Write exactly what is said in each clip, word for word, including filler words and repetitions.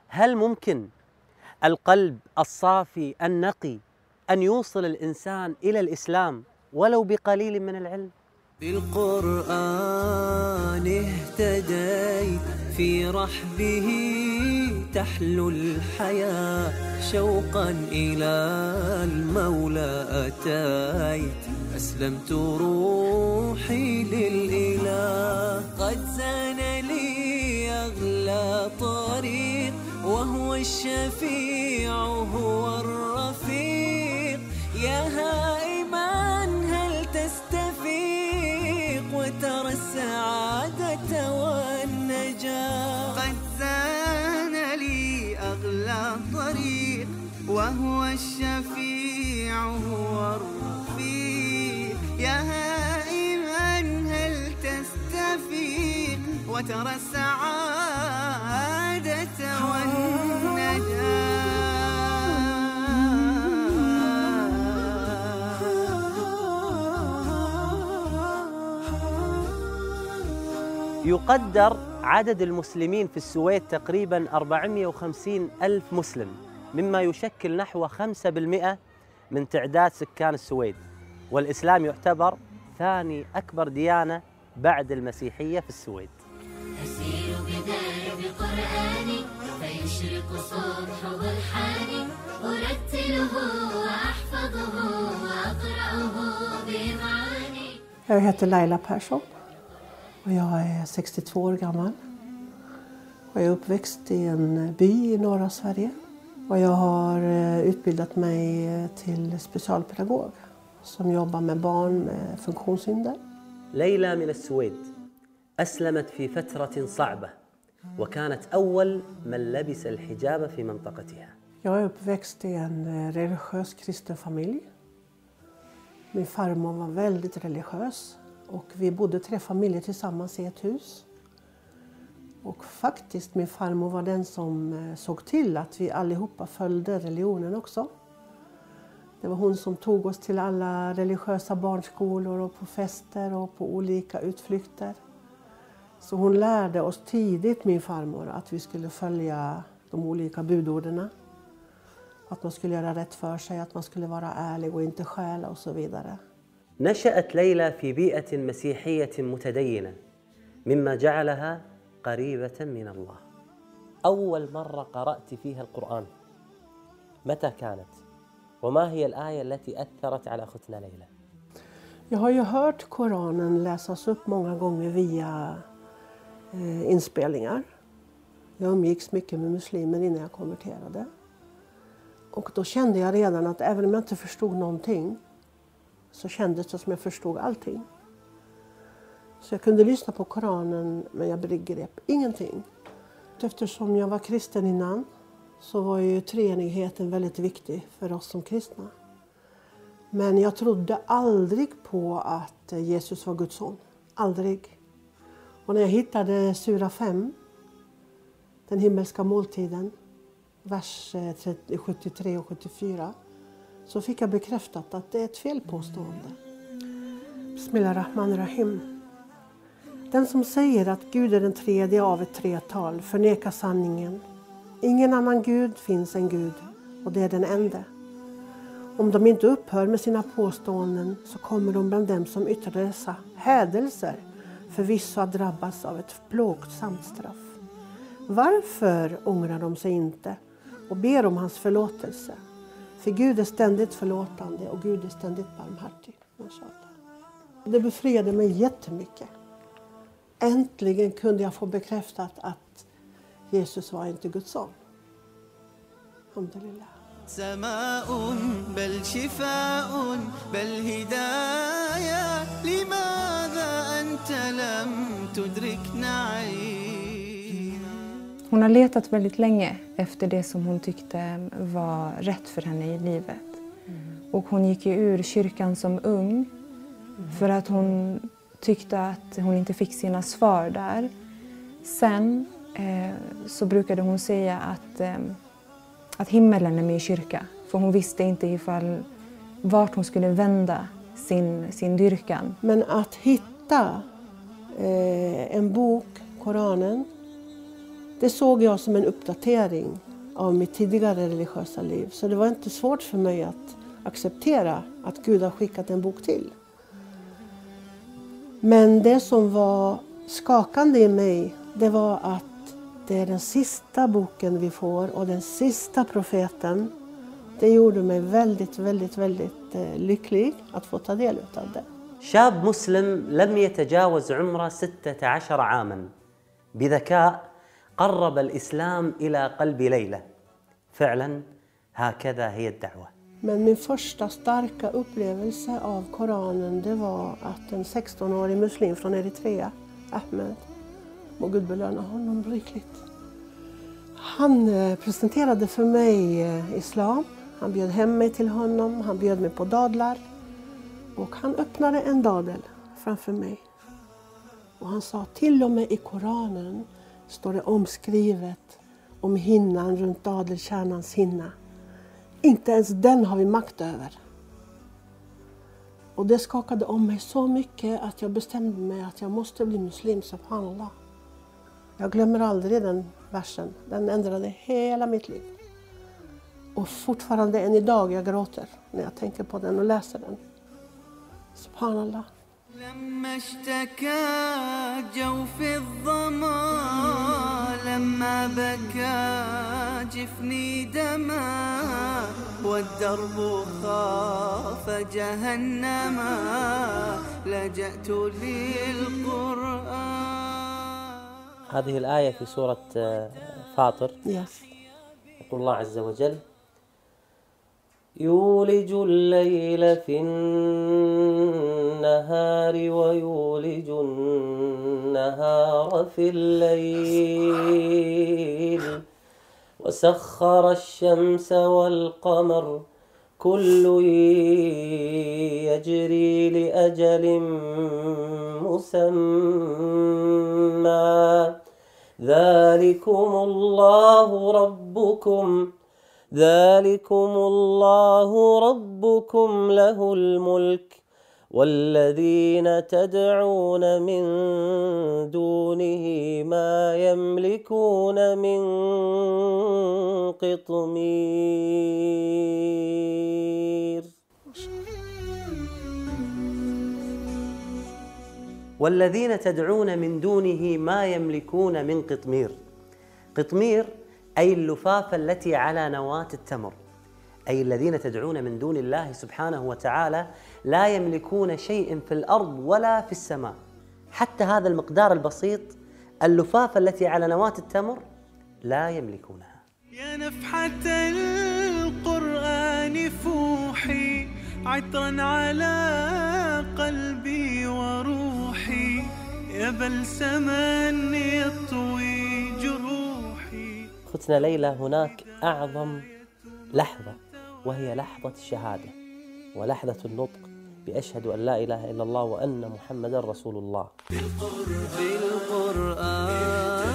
هل ممكن القلب الصافي النقي أن يوصل الإنسان إلى الإسلام ولو بقليل من العلم؟ بالقرآن اهتديت في رحبه تحلو الحياة شوقا إلى المولى أتيت أسلمت روحي للإله قد زان لي أغلى طريق وهو الشفيع هو الرفيق يا هائما هل تستفيق وترى السعادة والنجاة قد زان لي أغلى طريق وهو الشفيع هو الرفيق يا هائما هل تستفيق وترى السعادة والنجاة. يقدر عدد المسلمين في السويد تقريباً أربعمئة وخمسين ألف مسلم، مما يشكل نحو خمسة بالمئة من تعداد سكان السويد، والإسلام يعتبر ثاني أكبر ديانة بعد المسيحية في السويد. أسير بدرب قرآني فيشرق صبح برحاني أرتله وأحفظه وأقرأه بمعاني. Jag heter Laila Persson och jag är sextiotvå år gammal. Jag är uppväxt i en by i norra Sverige och jag har utbildat mig till specialpedagog som jobbar med barn med funktionshinder. ليلى من السويد أسلمت في فترة صعبة وكانت أول من لبس الحجاب في منطقتها. Jag är uppväxt i en religiös kristen familj. Min farmor var väldigt religiös och vi bodde tre familjer tillsammans i ett hus. Och faktiskt min farmor var den som såg till att vi allihopa följde religionen också. Det var hon som tog oss till alla religiösa barnskolor och på fester och på olika utflykter. Så hon lärde oss tidigt, min farmor, att vi skulle följa de olika budorden. Att man skulle göra rätt för sig, att man skulle vara ärlig och inte stjäla och så vidare. نشأت ليلى في بيئة مسيحية متدينة مما جعلها قريبة من الله. أول مرة قرأت فيها القرآن متى كانت؟ وما هي الآية التي أثرت على أختنا ليلى؟ Jag har ju hört Koranen läsas upp många gånger via eh, inspelningar. Jag umgicks mycket med muslimer innan jag konverterade. Och då kände jag redan att även om jag inte förstod någonting så kändes det som jag förstod allting. Så jag kunde lyssna på Koranen men jag begrep ingenting. Eftersom jag var kristen innan så var ju treenigheten väldigt viktig för oss som kristna. Men jag trodde aldrig på att Jesus var Guds son. Aldrig. Och när jag hittade sura fem, den himmelska måltiden, vers sjuttiotre och sjuttiofyra, så fick jag bekräftat att det är ett felpåstående. Bismillahirrahmanirrahim. Den som säger att Gud är den tredje av ett tretal förnekar sanningen. Ingen annan Gud finns än Gud och det är den enda. Om de inte upphör med sina påståenden så kommer de bland dem som yttrar dessa hädelser förvisso att drabbas av ett plågsamt straff. Varför ångrar de sig inte och ber om hans förlåtelse? För Gud är ständigt förlåtande och Gud är ständigt barmhärtig. Det befriade mig jättemycket. Äntligen kunde jag få bekräftat att Jesus var inte Guds son. Alhamdulillah. سماء بل شفاء بل هداية لماذا أنت لم تدركنا عينا. Hon har letat väldigt länge efter det som hon tyckte var rätt för henne i livet. Mm. Och hon gick ju ur kyrkan som ung mm. för att hon tyckte att hon inte fick sina svar där. Sen eh, så brukade hon säga att, eh, att himmelen är med i kyrka. För hon visste inte ifall vart hon skulle vända sin, sin dyrkan. Men att hitta eh, en bok, Koranen, det såg jag som en uppdatering av mitt tidigare religiösa liv. Så det var inte svårt för mig att acceptera att Gud har skickat en bok till. Men det som var skakande i mig, det var att det är den sista boken vi får och den sista profeten. Det gjorde mig väldigt, väldigt, väldigt eh, lycklig att få ta del av det. شاب مسلم لم يتجاوز عمره ستة عشر عاما بذكاء قرب الإسلام إلى قلب ليلى. فعلا هكذا هي الدعوة. Men min första starka upplevelse av Koranen, det var att en sexton-årig muslim från Eritrea, Ahmed, må Gud belöna honom rikligt. Han presenterade för mig islam. Han bjöd hem mig till honom, han bjöd mig på dadlar. Och han öppnade en dadel framför mig. Och han sa, till och med i Koranen står det omskrivet om hinnan runt dadelkärnans hinna. Inte ens den har vi makt över. Och det skakade om mig så mycket att jag bestämde mig att jag måste bli muslim, subhanallah. Jag glömmer aldrig den versen. Den ändrade hela mitt liv. Och fortfarande än idag jag gråter när jag tänker på den och läser den. Subhanallah. لما اشتكى جوف الظما لما بكى جفني دما والدرب خاف جهنما لجأت للقرآن. هذه الآية في سورة فاطر. Yes. يقول الله عز وجل يولج الليل في النهار ويولج النهار في الليل وسخر الشمس والقمر كل يجري لأجل مسمى ذلكم الله ربكم ذلكم الله ربكم له الملك والذين تدعون من دونه ما يملكون من قطمير. والذين تدعون من دونه ما يملكون من قطمير. قطمير أي اللفافة التي على نواة التمر، أي الذين تدعون من دون الله سبحانه وتعالى لا يملكون شيء في الأرض ولا في السماء، حتى هذا المقدار البسيط اللفافة التي على نواة التمر لا يملكونها. يا نفحة القرآن فوحي عطرا على قلبي وروحي يا بلسما يطوي جروحي. أختنا ليلى، هناك أعظم لحظة وهي لحظة الشهادة ولحظة النطق بأشهد أن لا إله إلا الله وأن محمدا رسول الله. بالقرآن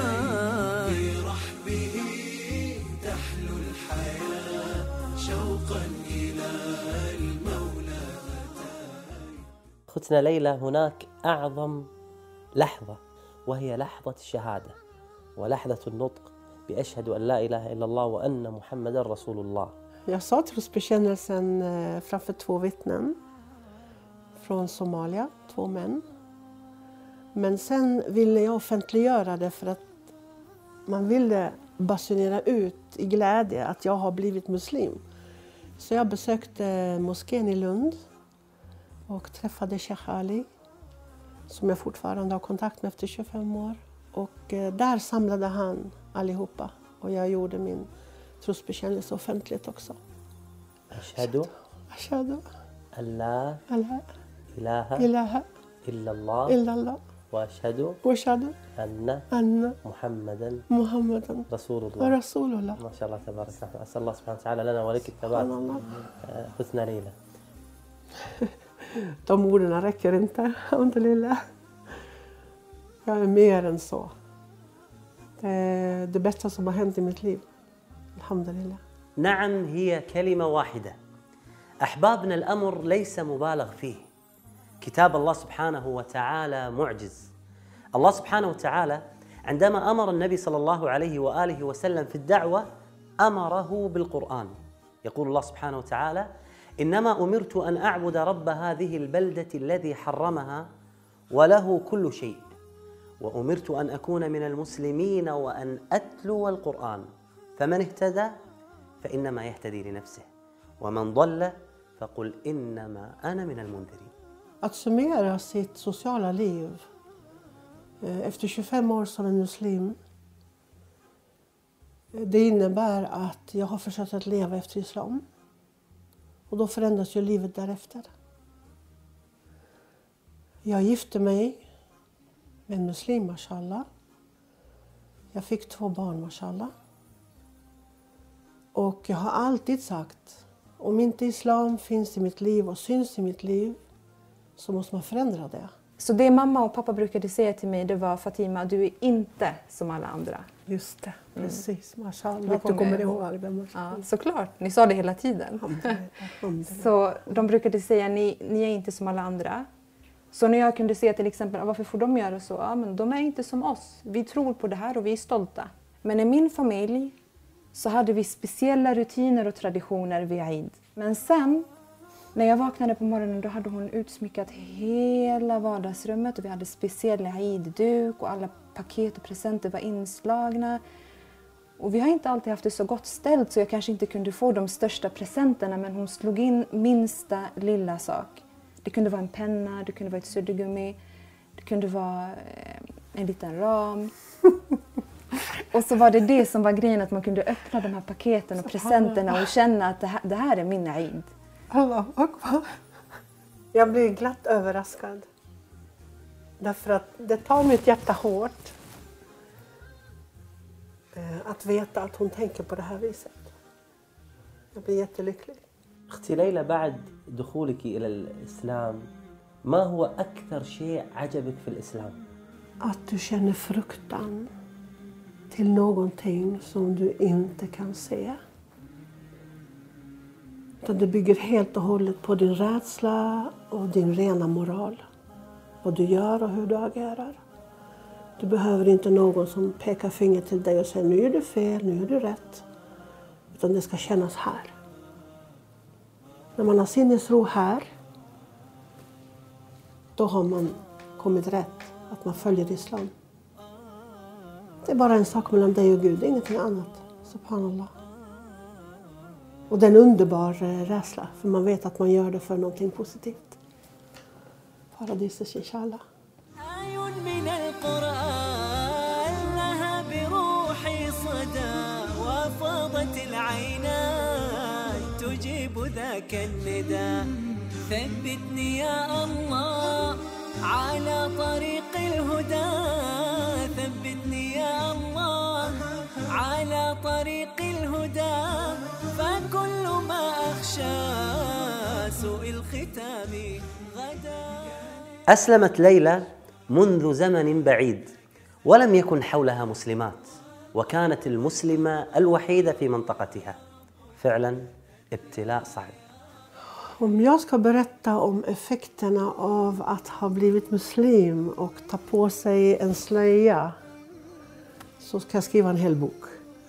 برحبه تحلو الحياة شوقا إلى المولى. أختنا ليلى، هناك أعظم لحظة وهي لحظة الشهادة ولحظة النطق بأشهد أن لا إله إلا الله وأن محمدا رسول الله. Jag sa trosbekännelsen framför två vittnen från Somalia, två män. Men sen ville jag offentliggöra det för att man ville basunera ut i glädje att jag har blivit muslim. Så jag besökte moskén i Lund och träffade Sheikh Ali, som jag fortfarande har kontakt med efter tjugofem år. Och där samlade han allihopa och jag gjorde min trosbekännelse offentligt också. Ashhadu Ashhadu an la alla ilaha ilaha illallah illallah wa ashhadu wa ashhadu anna anna محمدا Muhammadan رسول الله. Rasulullah. ما شاء الله تبارك الله. أسأل الله سبحانه وتعالى لنا ولك الثبات. أختنا ليلى، De orden räcker inte, alhamdulillah. Jag är mer än så. Det är det bästa som har hänt i mitt liv. الحمدلله. نعم، هي كلمة واحدة. أحبابنا، الأمر ليس مبالغ فيه. كتاب الله سبحانه وتعالى معجز. الله سبحانه وتعالى عندما أمر النبي صلى الله عليه وآله وسلم في الدعوة أمره بالقرآن. يقول الله سبحانه وتعالى: إنما أمرت أن أعبد رب هذه البلدة الذي حرمها وله كل شيء وأمرت أن أكون من المسلمين وأن أتلو القرآن فمن اهتدى فإنما يهتدي لنفسه ومن ضل فقل إنما أنا من المنذرين. Att summera sitt sociala liv efter tjugofem år som en muslim, det innebär att jag har försökt att leva efter islam. Och då förändras ju livet därefter. Jag gifte mig med en muslim, mashallah. Jag fick två barn, mashallah. Och jag har alltid sagt, om inte islam finns i mitt liv och syns i mitt liv, så måste man förändra det. Så det mamma och pappa brukade säga till mig, det var: Fatima, du är inte som alla andra. Just det, precis. Mm. Mashallah, Du att du kommer kommer- ihåg det. mashallah. Ja, såklart. Ni sa det hela tiden. Så de brukade säga, ni, ni är inte som alla andra. Så när jag kunde säga till exempel, varför får de göra så? Ja, men de är inte som oss. Vi tror på det här och vi är stolta. Men i min familj så hade vi speciella rutiner och traditioner vid Eid. Men sen, när jag vaknade på morgonen, då hade hon utsmyckat hela vardagsrummet. Och vi hade speciell Eid-duk och alla paket och presenter var inslagna. Och vi har inte alltid haft det så gott ställt, så jag kanske inte kunde få de största presenterna. Men hon slog in minsta lilla sak. Det kunde vara en penna, det kunde vara ett suddgummi, det kunde vara eh, en liten ram. Och så var det det som var grejen, att man kunde öppna de här paketen och presenterna och känna att det här, det här är min Eid. Allah Akbar. Jag blir glatt överraskad. Därför att det tar mitt hjärta hårt eh, att veta att hon tänker på det här viset. Jag blir jättelycklig. أختي ليلى، بعد دخولك إلى الإسلام ما هو أكثر شيء عجبك في الإسلام؟ Att du känner fruktan till någonting som du inte kan se. Utan det bygger helt och hållet på din rädsla och din rena moral. Vad du gör och hur du agerar. Du behöver inte någon som pekar finger till dig och säger nu är du fel, nu är du rätt. Utan det ska kännas här. När man har sinnesro här, då har man kommit rätt. Att man följer islam. Det är bara en sak mellan dig och Gud, det är ingenting annat. Subhanallah. Och det är en underbar eh, rädsla, för man vet att man gör det för någonting positivt. Paradiset, inshallah. آي من القرآن لها بروحي صدى وفاضت العينان تجيب ذاك النداء ثبتني يا الله على طريق الهدى ثبتني يا الله على طريق الهدى فكل ما أخشى سوء الختام غدا. أسلمت ليلى منذ زمن بعيد ولم يكن حولها مسلمات، وكانت المسلمة الوحيدة في منطقتها. فعلا ابتلاء صعب. Om jag ska berätta om effekterna av att ha blivit muslim och ta på sig en slöja, så ska jag skriva en hel bok.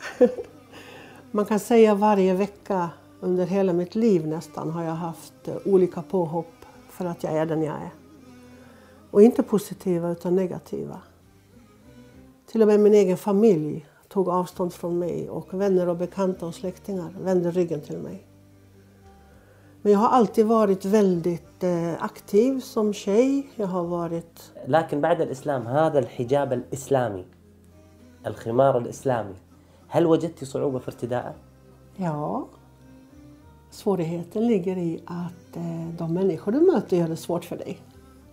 Man kan säga varje vecka under hela mitt liv nästan har jag haft olika påhopp för att jag är den jag är. Och inte positiva utan negativa. Till och med min egen familj tog avstånd från mig och vänner och bekanta och släktingar vände ryggen till mig. Men jag har alltid varit väldigt aktiv som tjej. Jag har varit... لكن بعد الإسلام هذا الحجاب الإسلامي، الخمار الإسلامي، هل وجدت صعوبة في ارتداءه؟ Ja. Svårigheten ligger i att de människor du möter gör det svårt för dig.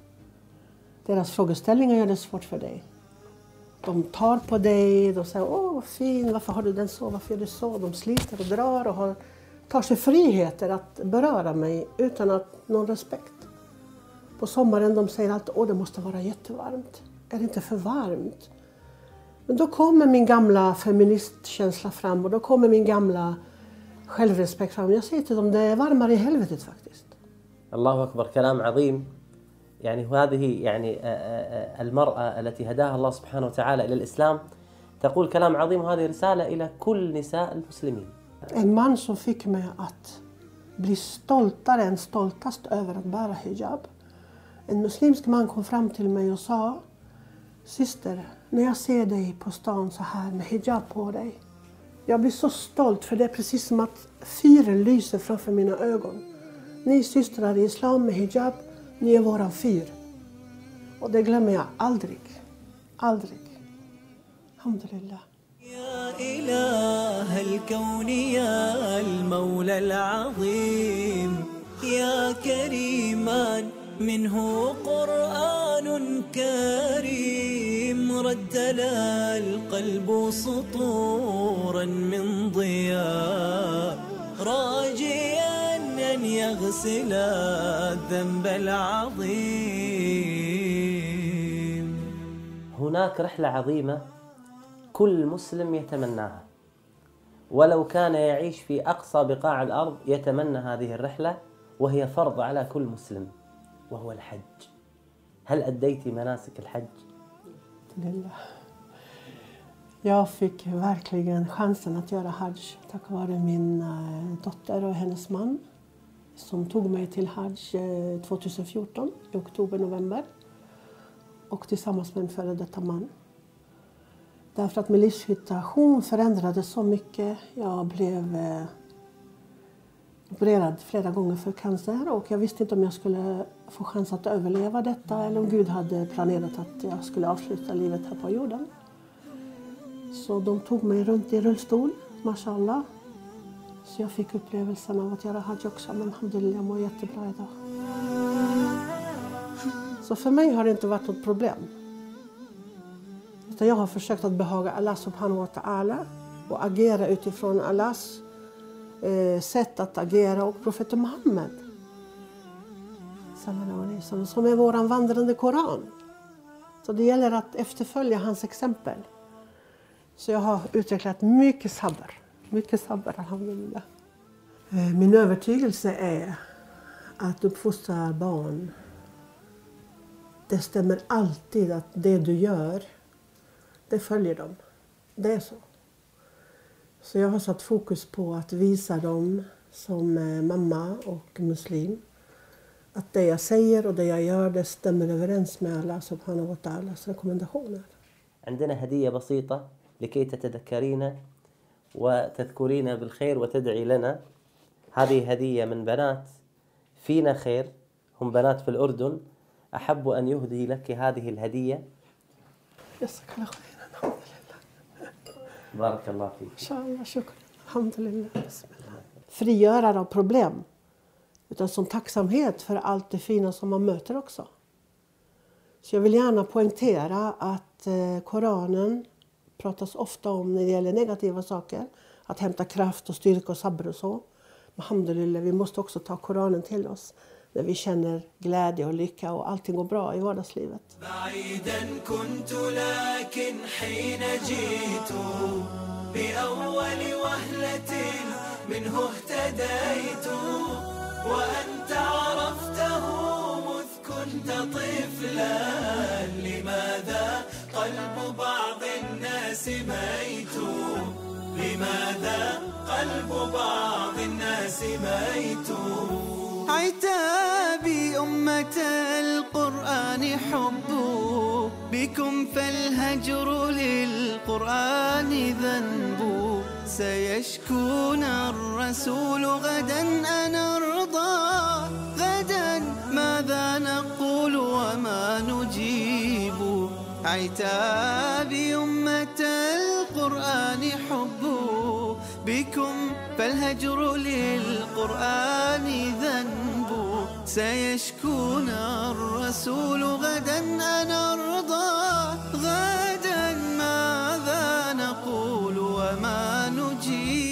Deras frågeställningar gör det svårt för dig. De tar på dig, de säger åh vad fin, varför har du den så, varför gör du så? De sliter och drar och har, tar sig friheter att beröra mig utan att någon respekt. På sommaren de säger att åh det måste vara jättevarmt. Är det inte för varmt? Men då kommer min gamla feministkänsla fram och då kommer min gamla självrespekt fram. Jag säger till dem, det är varmare i helvetet faktiskt. الله أكبر، كلام عظيم. يعني هذه يعني المرأة التي هداها الله سبحانه وتعالى إلى الإسلام تقول كلام عظيم، وهذه رسالة إلى كل نساء المسلمين. En man som fick mig att bli stoltare än stoltast över att bära hijab. En muslimsk man kom fram till mig och sa: syster, när jag ser dig på stan så här med hijab på dig, jag blir så stolt, för det är precis som att fyren lyser framför mina ögon. Ni systrar i islam med hijab, ni är våran fyr. Och det glömmer jag aldrig. Aldrig. Alhamdulillah. يا إله الكون يا المولى العظيم يا كريما منه قرآن كريم رتل القلب سطورا من ضياء راجيا أن يغسل الذنب العظيم. هناك رحلة عظيمة كل مسلم يتمناها، ولو كان يعيش في أقصى بقاع الأرض يتمنى هذه الرحلة، وهي فرض على كل مسلم، وهو الحج. هل أديت مناسك الحج؟ Alhamdulillah. Jag fick verkligen chansen att göra hajj tack vare min dotter och hennes man som tog mig till hajj tjugohundrafjorton i oktober-november, och tillsammans med en före detta man. Därför att min livssituation förändrades så mycket. Jag blev eh, opererad flera gånger för cancer, och jag visste inte om jag skulle få chans att överleva detta eller om Gud hade planerat att jag skulle avsluta livet här på jorden. Så de tog mig runt i rullstol, mashallah. Så jag fick upplevelsen av att göra hajj också, men alhamdulillah, jag mår jättebra idag. Så för mig har det inte varit något problem. Jag har försökt att behaga Allah subhanahu wa ta'ala och agera utifrån Allahs eh, sätt att agera, och profeten Muhammed som är våran vandrande Koran. Så det gäller att efterfölja hans exempel. Så jag har utvecklat mycket sabr. Mycket sabr, alhamdulillah. Eh, min övertygelse är att uppfostra barn, det stämmer alltid att det du gör, det följer dem. Det är så. Så jag har satt fokus på att visa dem som mamma och muslim att det jag säger och det jag gör, det stämmer överens med Allah subhanahu wa ta'alas rekommendationer. عندنا هدية بسيطة لكي تتذكرين وتذكرين بالخير وتدعي لنا. هذه هدية من بنات فينا خير، هم بنات في الأردن. أحب أن يهدي لك هذه الهدية. جزاك الله خيرا. بارك الله فيك. Inshallah, shukr. Alhamdulillah. Bismillah. Frigörare av problem, utan som tacksamhet för allt det fina som man möter också. Så jag vill gärna poängtera att eh, Koranen pratas ofta om när det gäller negativa saker. Att hämta kraft och styrka och sabr och så. Alhamdulillah, vi måste också ta Koranen till oss när vi känner glädje och lycka och allting går bra i vardagslivet. عتابي أمة القرآن حب بكم فالهجر للقرآن ذنب سيشكون الرسول غدا أنا أرضى غدا ماذا نقول وما نجيب عتابي أمة القرآن حب بكم فالهجر للقرآن ذنب سيشكون الرسول غدا أنا أرضى غدا ماذا نقول وما نجيب